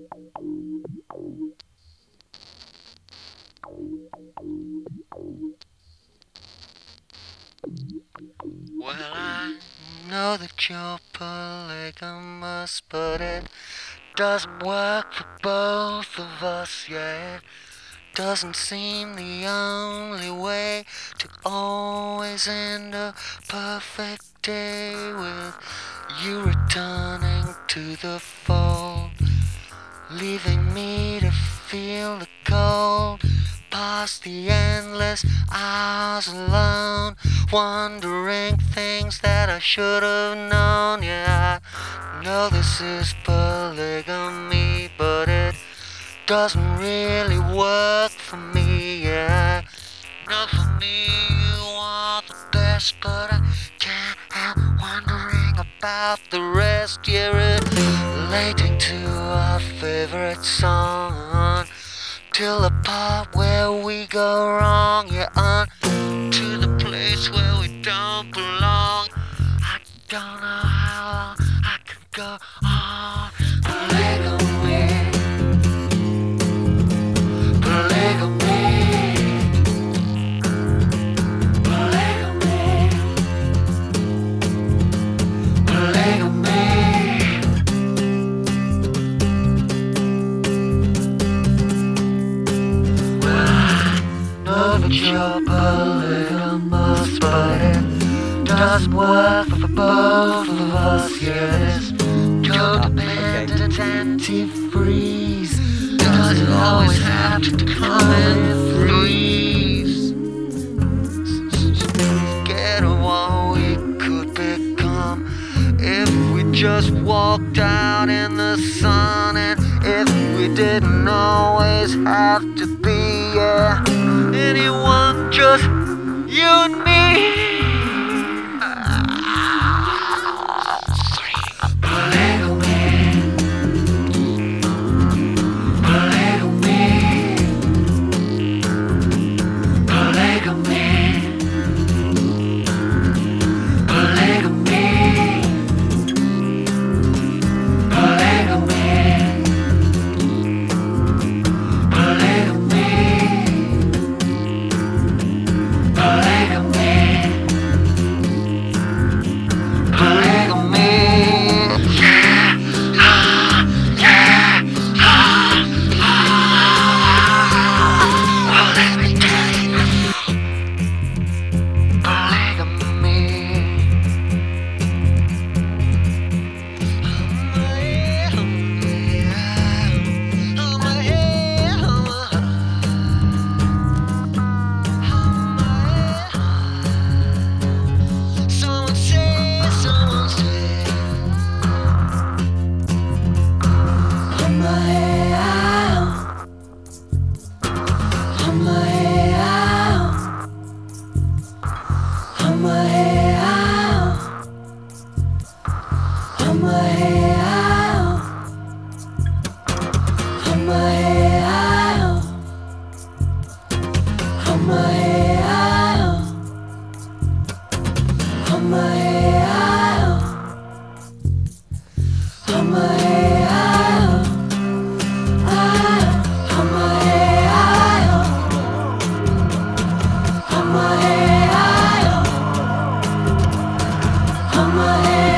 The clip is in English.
Well, I know that you're polygamous, but it doesn't work for both of us yet. Doesn't seem the only way to always end a perfect day with you returning to the fold, leaving me to feel the cold, past the endless hours alone, wondering things that I should have known. Yeah, I know this is polygamy, but it doesn't really work for me. Yeah, not for me. You are the best, but I can't help wondering about the rest. Yeah, relating to our favorite song till the part where we go wrong. Yeah, on to the place where we don't belong. I don't know how long I can go on. Polygamy, polygamy, polygamy, polygamy. Know that you're polygamous, but it doesn't work for both of us. Yes, codependent and antifreeze doesn't always have to come in threes. Scared of what we could become if we just walked out in the sun, and if we didn't always have to be, yeah, anyone, just you and me. Polygamy, polygamy, polygamy, polygamy, polygamy, my